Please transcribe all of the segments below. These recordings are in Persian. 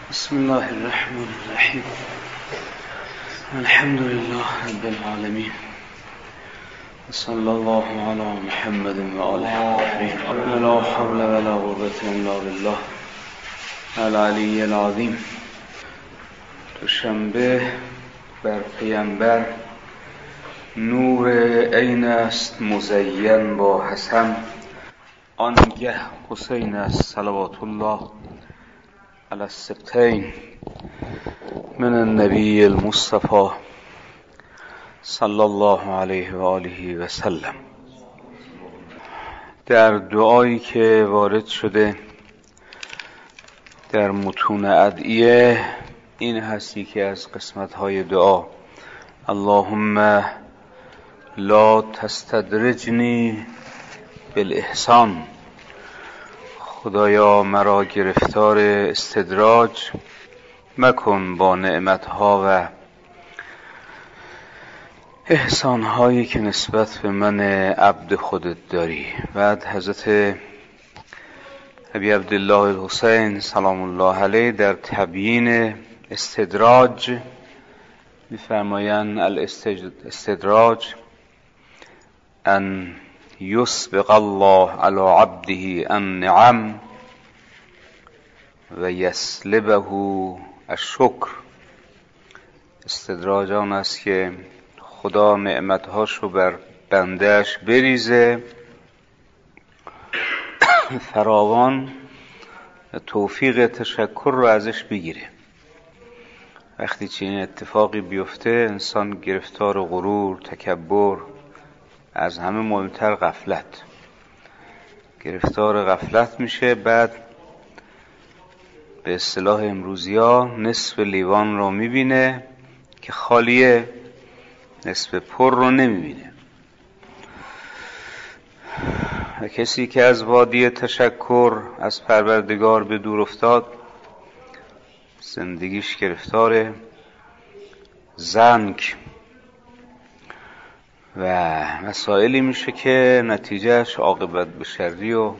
بسم الله الرحمن الرحیم. الحمد لله رب العالمین. صلی الله علی محمد و آله الطاهرین. لا حول ولا قوة الا بالله العلی العظیم. دوشنبه بر پیامبر نور عین است مزین با حسن، آنگه حسین است صلوات الله علی السبتین من النبی المصطفى صلی الله علیه و آله و سلم. در دعایی که وارد شده در متون ادعیه این هستی که از قسمت‌های دعا اللهم لا تستدرجنی بالاحسان، خدایا مرا گرفتار استدراج مکن با نعمتها و احسانهایی که نسبت به من عبد خودت داری. بعد حضرت ابی عبدالله الحسین سلام الله علیه در تبیین استدراج می‌فرمایند الاستدراج ان یسبق الله علی عبده النعم و یسلبه الشکر. استدراج آن است که خدا نعمتهاشو بر بندهش بریزه فراوان و توفیق تشکر رو ازش بگیره. وقتی چنین اتفاقی بیفته انسان گرفتار غرور، تکبر، از همه مهمتر غفلت، گرفتار غفلت میشه. بعد به اصطلاح امروزی‌ها نصف لیوان رو میبینه که خالیه، نصف پر رو نمیبینه. و کسی که از وادی تشکر از پروردگار به دور افتاد زندگیش گرفتار زنگ و مسائلی میشه که نتیجهش عاقبت به شری و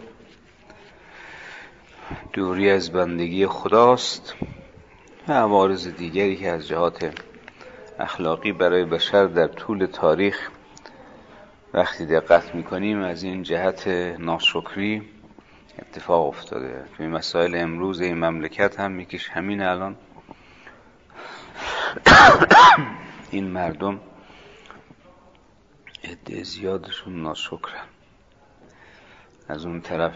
دوری از بندگی خداست و عوارض دیگری که از جهات اخلاقی برای بشر در طول تاریخ وقتی دقت میکنیم از این جهت ناشکری اتفاق افتاده. توی مسائل امروز این مملکت هم میکش همین الان این مردم عده زیادشون ناشکرن. از اون طرف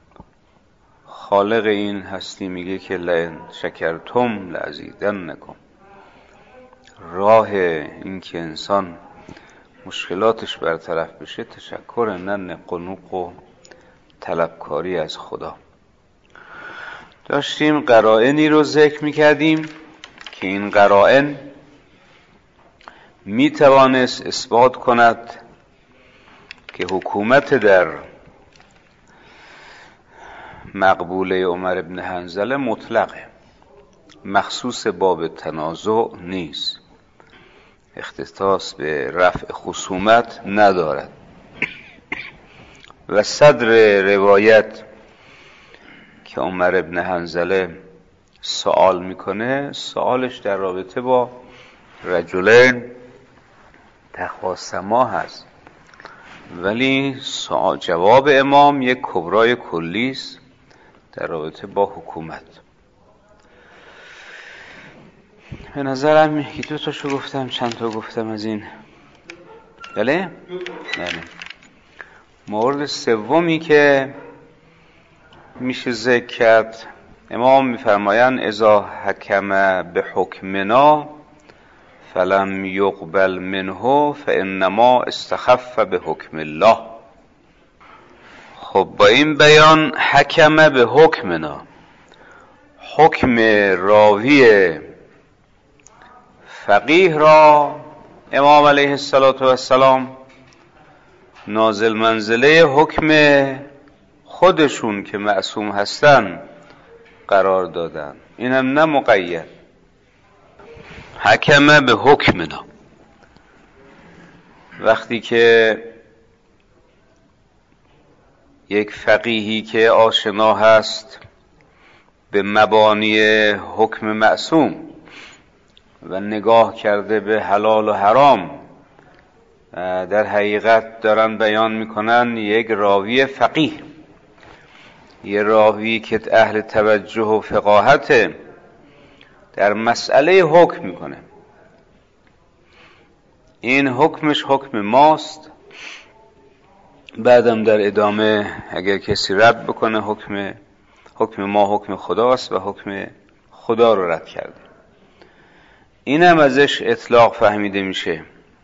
خالق این هستی میگه که لئن شکرتم لازیدنکم. راه این که انسان مشکلاتش برطرف بشه تشکر، نه قنوق و طلبکاری از خدا. داشتیم قرائنی رو ذکر میکردیم که این قرائن میتوانست اثبات کند که حکومت در مقبوله عمر بن حنظله مطلقه، مخصوص باب تنازع نیست، اختصاص به رفع خصومت ندارد. و صدر روایت که عمر بن حنظله سوال میکنه سوالش در رابطه با رجلین تخاصما هست، ولی جواب امام یک کبرای کلی است در رابطه با حکومت. به نظرم یکی دو تاشو گفتم، چند تا گفتم از این. بله؟ مورد سومی که میشه ذکر کرد، امام میفرمایند اذا حکم به حکمنا فلم یقبل منه فانما استخف به حکم الله. خب با این بیان حکم به حکمنا، حکم راوی فقیه را امام علیه السلام نازل منزله حکم خودشون که معصوم هستن قرار دادن. اینم نه مقید، حکم به حکمنا. وقتی که یک فقیهی که آشنا هست به مبانی حکم معصوم و نگاه کرده به حلال و حرام، در حقیقت دارن بیان میکنن یک راوی فقیه، یه راوی که اهل توجه و فقاهت در مسئله حکم میکنه. این حکمش حکم ماست، بعدم در ادامه اگر کسی رد بکنه حکم ما حکم خداست و حکم خدا رو رد کرده. اینم ازش اطلاق فهمیده میشه.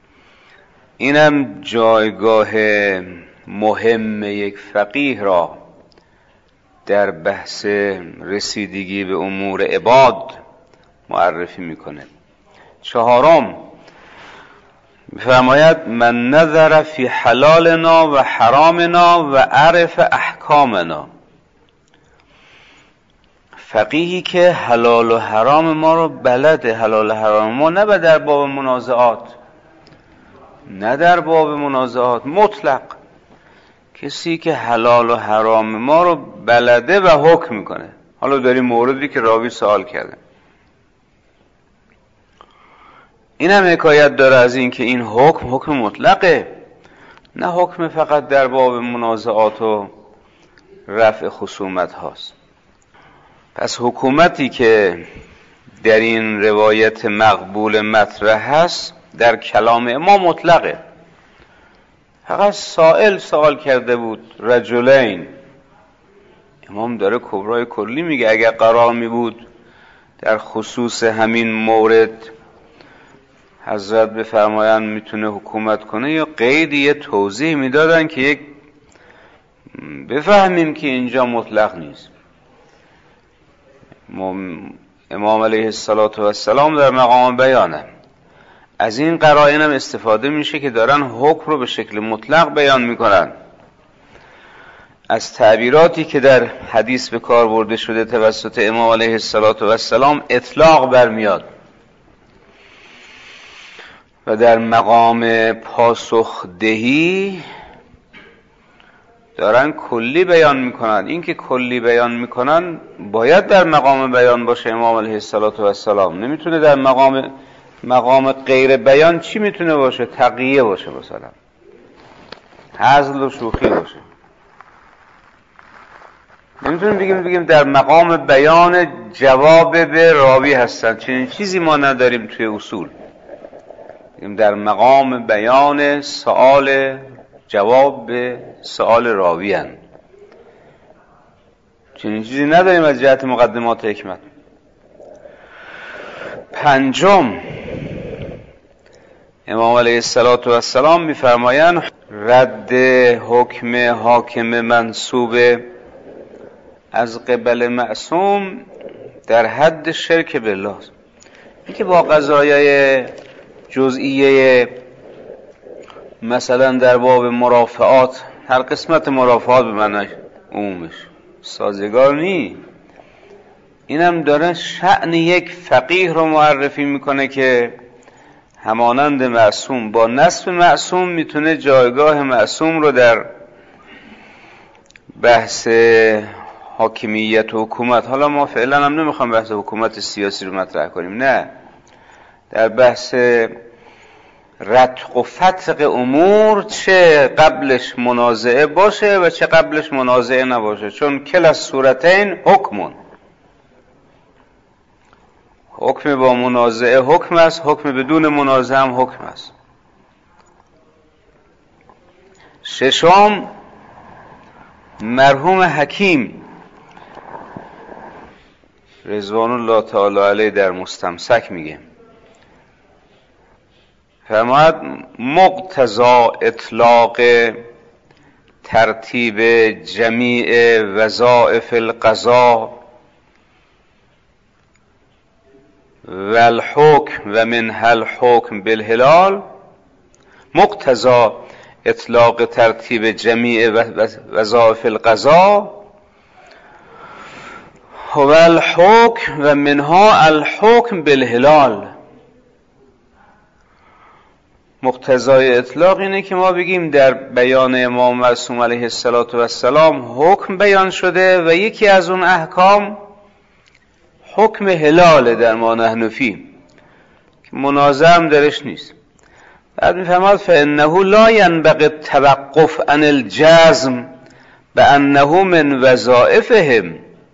اینم جایگاه مهم یک فقیه را در بحث رسیدگی به امور عباد معرفی میکنه. چهارم میفرماید من نظر فی حلالنا و حرامنا و عرف احکامنا. فقیهی که حلال و حرام ما رو بلده، حلال و حرام ما، نه در باب منازعات، نه در باب منازعات مطلق، کسی که حلال و حرام ما رو بلده و حکم میکنه. حالا داریم موردی که راوی سوال کرده، این هم حکایت داره از این که این حکم مطلقه، نه حکم فقط در باب منازعات و رفع خصومت هاست. پس حکومتی که در این روایت مقبول مطرح هست در کلام امام مطلقه. فقط سوال کرده بود رجلین، امام داره کبرای کلی میگه. اگر قرار می بود در خصوص همین مورد حضرت بفرمایند میتونه حکومت کنه، یا قیدی یه توضیح میدادن که یک بفهمیم که اینجا مطلق نیست. امام علیه السلام در مقام بیانه. از این قرائن هم استفاده میشه که دارن حکم رو به شکل مطلق بیان میکنن. از تعبیراتی که در حدیث به کار برده شده توسط امام علیه السلام اطلاق برمیاد و در مقام پاسخ دهی دارن کلی بیان میکنن. این که کلی بیان میکنن باید در مقام بیان باشه. امام علیه السلام نمیتونه در مقام غیر بیان چی میتونه باشه؟ تقیه باشه، مثلا هزل و شوخی باشه. نمیتونیم بگیم در مقام بیان جواب به راوی هستن، چنین چیزی ما نداریم توی اصول. بگیم در مقام بیان جواب به سؤال راوی هستن، چنین چیزی نداریم از جهت مقدمات حکمت. پنجم، امام علیه السلام میفرمایند رد حکم حاکم منصوب از قبل معصوم در حد شرک بالله. این که با قضایای جزئیه مثلا در باب مرافعات، هر قسمت مرافعات به معنی عمومش سازگار نی. اینم داره شأن یک فقیه رو معرفی میکنه که همانند معصوم با نصب معصوم میتونه جایگاه معصوم رو در بحث حاکمیت و حکومت، حالا ما فعلا هم نمیخوام بحث حکومت سیاسی رو مطرح کنیم، نه، در بحث رتق و فتق امور چه قبلش منازعه باشه و چه قبلش منازعه نباشه، چون کل از صورتین حکمون، حکم با منازعه حکم است، حکم بدون منازعه هم حکم است. ششم، مرحوم حکیم رضوان الله تعالی علیه در مستمسک میگه، فرماید مقتضا اطلاق ترتیب جمیع وظائف القضاء و الحکم و منها الحکم بالهلال، مقتضا اطلاق ترتیب جمیع وظائف القضاء و الحکم و منها الحکم بالهلال. مقتضای اطلاق اینه که ما بگیم در بیان امام معصوم علیه السلام حکم بیان شده و یکی از اون احکام حکم هلال در ما نحنفی که منازعه درش نیست. بعد میفرماد فانه لا ينبغي التوقف عن الجزم بانه من وظائفهم.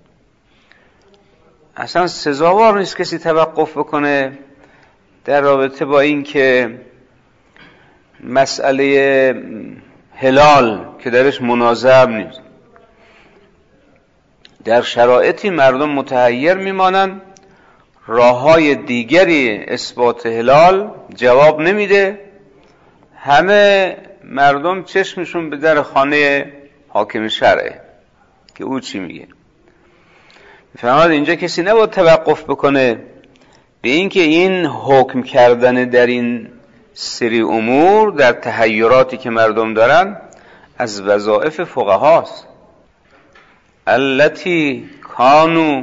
اصلا سزاوار نیست کسی توقف بکنه در رابطه با این که مسئله هلال که درش منازعه نیست. در شرایطی مردم متحیر میمانند، راههای دیگری اثبات هلال جواب نمیده، همه مردم چشمشون به در خانه حاکم شرعه که او چی میگه. میفهمد اینجا کسی نباید توقف بکنه به این که این حکم کردن در این سری امور در تحیراتی که مردم دارن از وظایف فقهاست. التي كانوا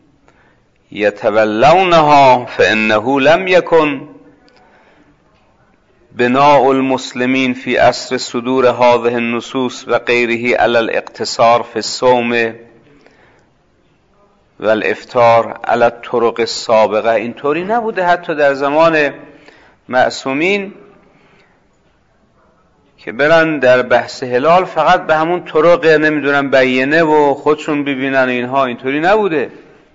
يتولونها فانه لم يكن بناء المسلمین فی عصر صدور هذه النصوص و غیره علی الاقتصار فی الصوم و الافطار علی الطرق السابقه. اینطوری نبوده حتی در زمان معصومین که برن در بحث هلال فقط به همون طرق نمیدونم بیینه و خودشون ببینن اینها، اینطوری نبوده.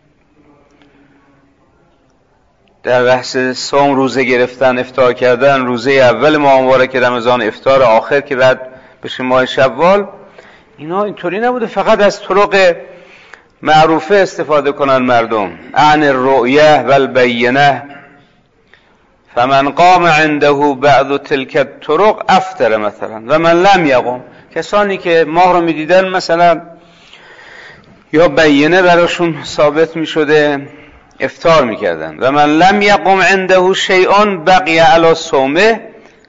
در بحث صوم روزه گرفتن، افطار کردن، روزه اول ماه مبارک رمضان، افطار آخر که بعد بشه ماه شوال، اینا اینطوری نبوده فقط از طرق معروفه استفاده کنن مردم. عن الرؤیه و البینه فمن قام عنده بعض تلك الطرق افطر مثلا و من لم یقم. کسانی که ماه رو میدیدن مثلا یا بینه براشون ثابت میشده افطار میکردن. و من لم یقم عنده شیء بقی علی صومه،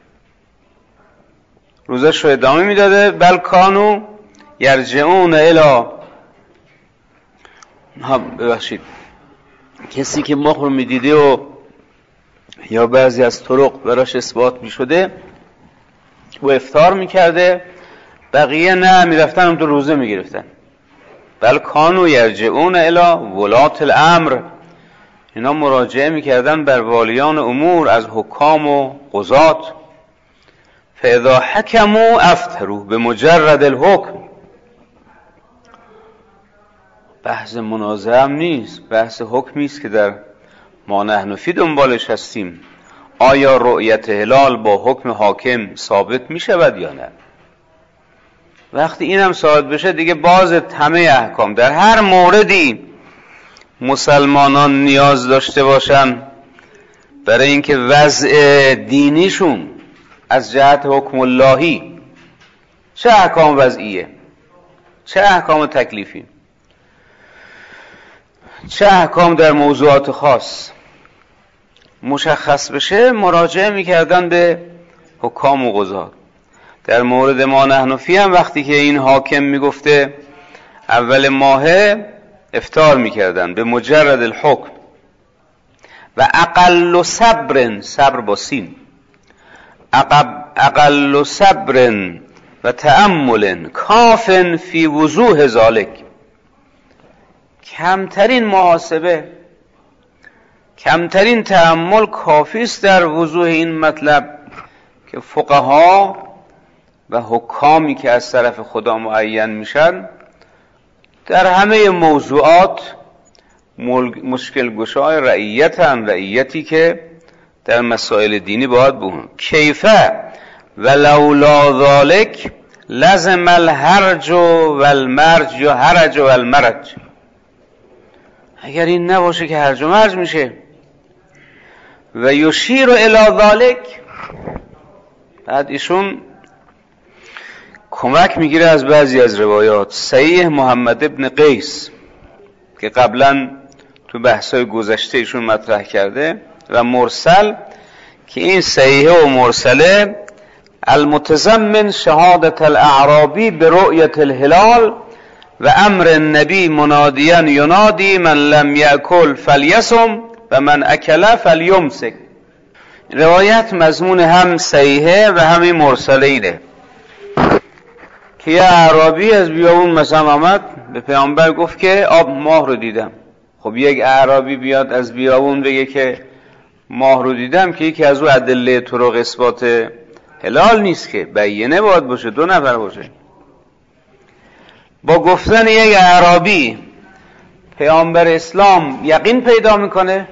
روزش رو ادامه میداده. بل کانوا یرجعون الی، ببخشید، کسی که ماه رو میدیده و یا بعضی از طرق براش اثبات میشده و افطار میکرده، بقیه نه، میرفتن اون تو روزه میگرفتن. بل کانوا یرجعون الی ولات الامر، اینا مراجعه میکردن بر والیان امور از حکام و قضات. فاذا حکموا افطروا بمجرد الحکم. بحث منازعه هم نیست، بحث حکمی است که در ما نحنفی دنبالش هستیم. آیا رؤیت هلال با حکم حاکم ثابت می شود یا نه؟ وقتی این هم ثابت بشه دیگه باز همه احکام در هر موردی مسلمانان نیاز داشته باشن برای اینکه وضع دینیشون از جهت حکم اللهی، چه احکام وضعیه، چه احکام تکلیفی، چه احکام در موضوعات خاص مشخص بشه، مراجعه میکردن به حکام و قضات. در مورد ما نحنفی هم وقتی که این حاکم میگفته اول ماهه افطار میکردن به مجرد الحکم. و اقل صبر، صبر با سین، اقل صبر و تأمل کافن فی وضوح ذالک، کمترین محاسبه، کمترین تأمل کافی است در وضوح این مطلب که فقها و حکامی که از طرف خدا معین میشن در همه موضوعات مشکل گشای رعیتن، رعیتی که در مسائل دینی باید بون. کیفه ولولا ذالک لزم الحرج و المرج یا حرج و المرج. اگر این نباشه که هرج و مرج میشه. و یشیر الی ذالک، بعد ایشون کمک میگیره از بعضی از روایات. صحیح محمد ابن قیس که قبلا تو بحثای گذشته ایشون مطرح کرده و مرسل که این صحیحه و مرسله المتضمن شهادت الاعرابی برؤیت الهلال و امر النبی منادیا ینادی من لم یأکل فلیصم و من اکل فلیمسک. روایت مضمون هم صحیحه و همین مرسله اینه که یه اعرابی از بیابون مثلا آمد به پیامبر گفت که آب ماه رو دیدم. خب یک اعرابی بیاد از بیابون بگه که ماه رو دیدم، که یکی از او ادله طرق اثبات هلال نیست، که بینه باید باشه، 2 نفر باشه. با گفتن یک اعرابی پیامبر اسلام یقین پیدا میکنه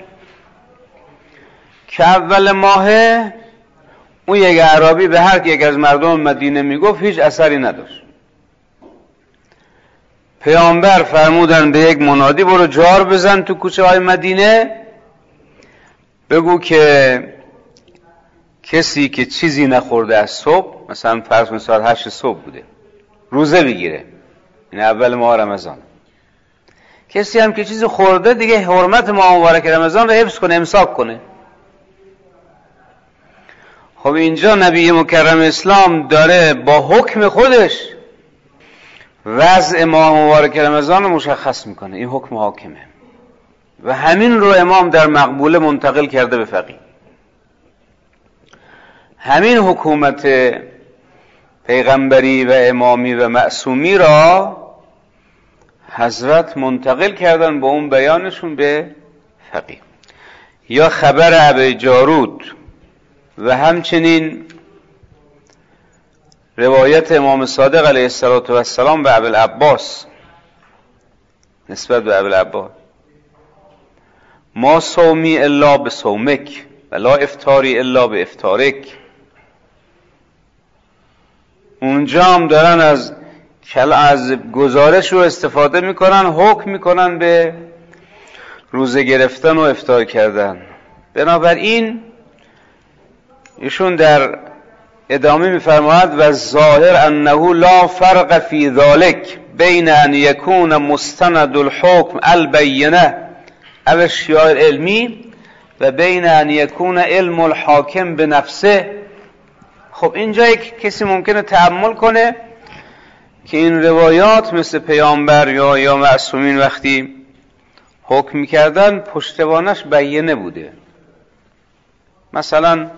که اول ماهه، اون یک اعرابی به هر یک از مردم مدینه میگفت هیچ اثری نداشت. پیامبر فرمودن به یک منادی برو جار بزن تو کوچه های مدینه، بگو که کسی که چیزی نخورده از صبح، مثلا فرض کن ساعت 8 صبح بوده، روزه بگیره، این اول ماه رمضان. کسی هم که چیزی خورده دیگه حرمت ماه مبارک رمضان رو حفظ کنه، امساک کنه. خب اینجا نبی مکرم اسلام داره با حکم خودش وضع ماه مبارک رمضان رو مشخص میکنه، این حکم حاکمه و همین رو امام در مقبوله منتقل کرده به فقیه. همین حکومت پیغمبری و امامی و معصومی را حضرت منتقل کردن با اون بیانشون به فقیه. یا خبر ابی جارود و همچنین روایت امام صادق علیه السلام به ابوالعباس، نسبت به ابوالعباس: ما صومی الا به صومک و لا افطاری الا به افطارک. اونجا هم دارن از گزارش رو استفاده میکنن، حکم میکنن به روزه گرفتن و افطار کردن. بنابراین ایشون در ادامه میفرماید و ظاهر انه لا فرق فی ذلک بین ان یکون مستند الحکم البینه او الشیاع العلمی و بین ان یکون علم الحاکم به نفسه. خب اینجا یک کسی ممکنه تأمل کنه که این روایات مثل پیامبر یا معصومین وقتی حکم میکردن پشتوانش بیانه بوده. مثلا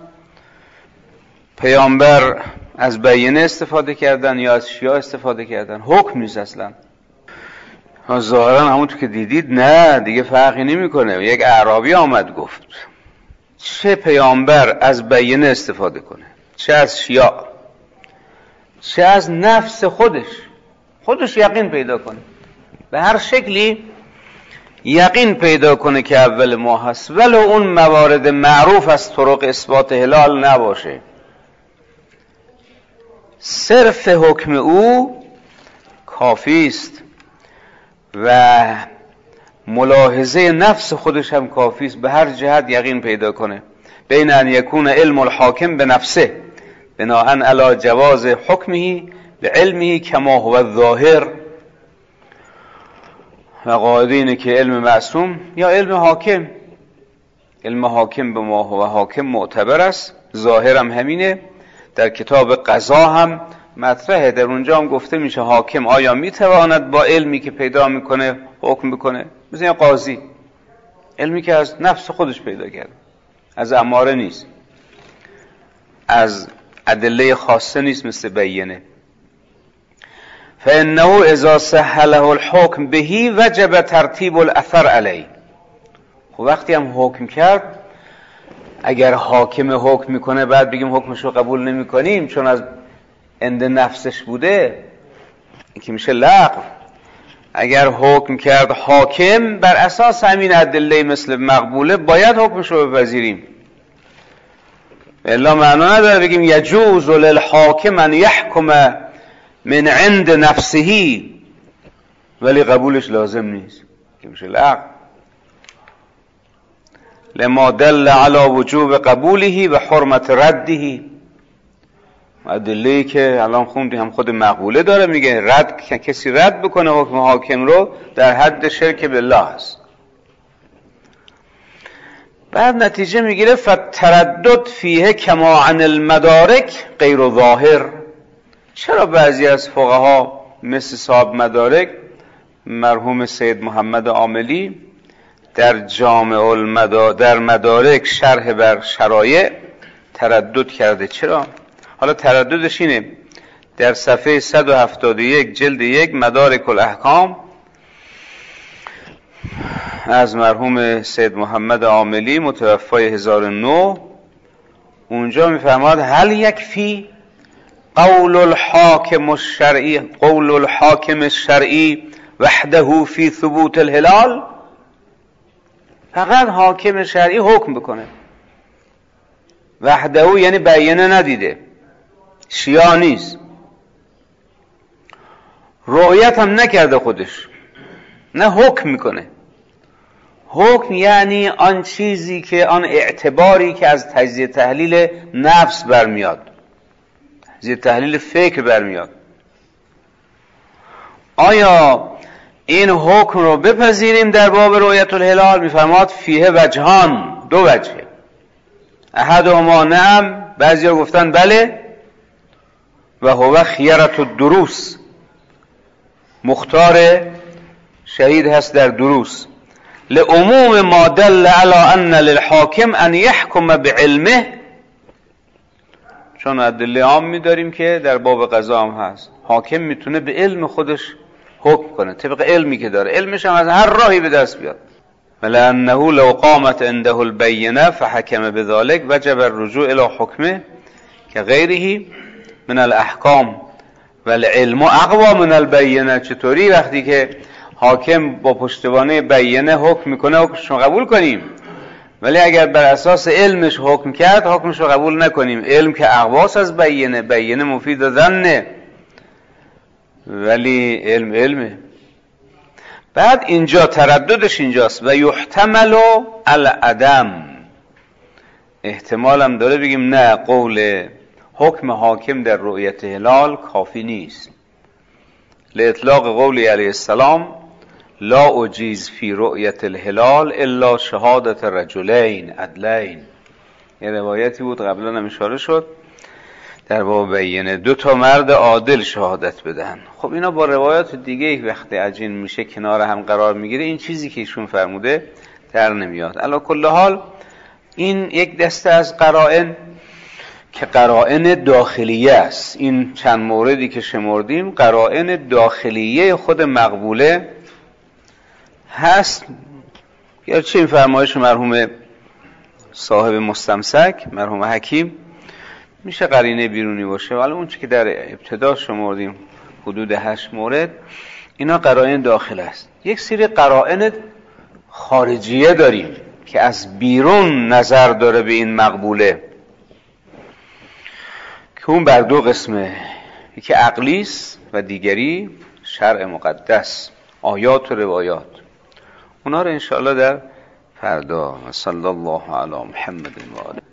پیامبر از بیانه استفاده کردن یا از شیاع استفاده کردن، حکم نیست اصلا. ظاهرا همونطور که دیدید نه دیگه فرقی نمیکنه. یک اعرابی آمد گفت چه پیامبر از بیانه استفاده کنه، چه از شیاع، چه از نفس خودش یقین پیدا کنه، به هر شکلی یقین پیدا کنه که اول ماه هست، ولو اون موارد معروف از طرق اثبات هلال نباشه. صرف حکم او کافی است و ملاحظه نفس خودش هم کافی است، به هر جهت یقین پیدا کنه. بین ان یکون علم الحاکم به نفسه بناء علی جواز حکمه لعلمه کما هو الظاهر. و قاعده اینه که علم معصوم یا علم حاکم، علم حاکم به ما هو حاکم معتبر است. ظاهرم همینه، در کتاب قضا هم مطرحه، در اونجا هم گفته میشه حاکم آیا میتواند با علمی که پیدا میکنه حکم بکنه؟ مثل قاضی، علمی که از نفس خودش پیدا کرده، از اماره نیست، از ادله خاصه نیست مثل بیانه. فانه اذا صح له الحکم بهی وجب ترتیب الاثر علیه. خب وقتی هم حکم کرد، اگر حاکم حکم میکنه بعد بگیم حکمشو قبول نمیکنیم چون از عند نفسش بوده، این که میشه لغو. اگر حکم کرد حاکم بر اساس همین ادله مثل مقبوله، باید حکمشو بپذیریم. الا معنا نداره بگیم یجوز للحاکم ان یحکم من عند نفسه ولی قبولش لازم نیست، که میشه لغو. لما دل على وجوب قبوله و حرمت رده. ادله‌ای که الان خوندیم هم خود مقبوله داره میگه کسی رد بکنه حکم حاکم رو در حد شرک بالله است. بعد نتیجه میگیره فتردد فیه کما عن المدارک غیر ظاهر. چرا بعضی از فقها مثل صاحب مدارک مرحوم سید محمد عاملی در جامع در مدارک شرح بر شرایع تردد کرده؟ چرا؟ حالا ترددش اینه، در صفحه 171 جلد 1 مدارک الاحکام از مرحوم سید محمد عاملی متوفای 1009. اونجا میفرماد هل یکفی قول الحاکم الشرعی وحده فی ثبوت الهلال؟ فقط حاکم شرعی حکم بکنه، وحده یعنی بیانه ندیده، شیعه نیست، رؤیت هم نکرده خودش، نه حکم میکنه. حکم یعنی آن چیزی که آن اعتباری که از تجزیه تحلیل نفس برمیاد، تجزیه تحلیل فکر برمیاد. آیا این حکم رو بپذیریم در باب رؤیت الهلال؟ میفرماد فیه وجهان، دو وجهه. احدهما نعم، بعضیا گفتن بله، و هو خیرت الدروس، مختار شهید هست در دروس، لعموم ما دل علی ان للحاکم ان یحکم بعلمه، چون ادله عام می‌داریم که در باب قضا هم هست، حاکم میتونه به علم خودش حکم کنه، طبق علمی که داره، علمش هم از هر راهی به دست بیاد. ولانه لو قامت عنده البینه فحکم بذلك وجب الرجوع الی حکمه که غیره من الاحکام والعلم اقوى من البینه. چطوری وقتی که حاکم با پشتوانه بینه حکم میکنه حکمش رو قبول کنیم، ولی اگر بر اساس علمش حکم کرد حکمش رو قبول نکنیم؟ علم که اقواس از بینه، بینه مفید ظنه، ولی علمه. بعد اینجا ترددش اینجاست، و یحتمل العدم، احتمال هم داره بگیم نه، قول حکم حاکم در رؤیت هلال کافی نیست. لاطلاق قول علیه السلام لا اجیز فی رؤیت الهلال الا شهادت رجلین عدلین. یه روایتی بود قبلا هم اشاره شد در باب بینه، 2 مرد عادل شهادت بدن. خب اینا با روایات دیگه وقتی عجین میشه کنار هم قرار میگیره، این چیزی که ایشون فرموده در نمیاد. علی کل حال این یک دسته از قرائن که قرائن داخلیه است. این چند موردی که شمردیم قرائن داخلیه خود مقبوله هست. گرچه این فرمایش مرحوم صاحب مستمسک، مرحوم حکیم، میشه قرینه بیرونی باشه، ولی اون چی که در ابتدا شمردیم حدود 8 مورد، اینا قرائن داخل است. یک سری قرائن خارجیه داریم که از بیرون نظر داره به این مقبوله، که اون بر 2 قسمه، یکی عقلیست و دیگری شرع مقدس، آیات و روایات. اونا رو انشاءالله در فردا. صلی الله علی محمد و آله.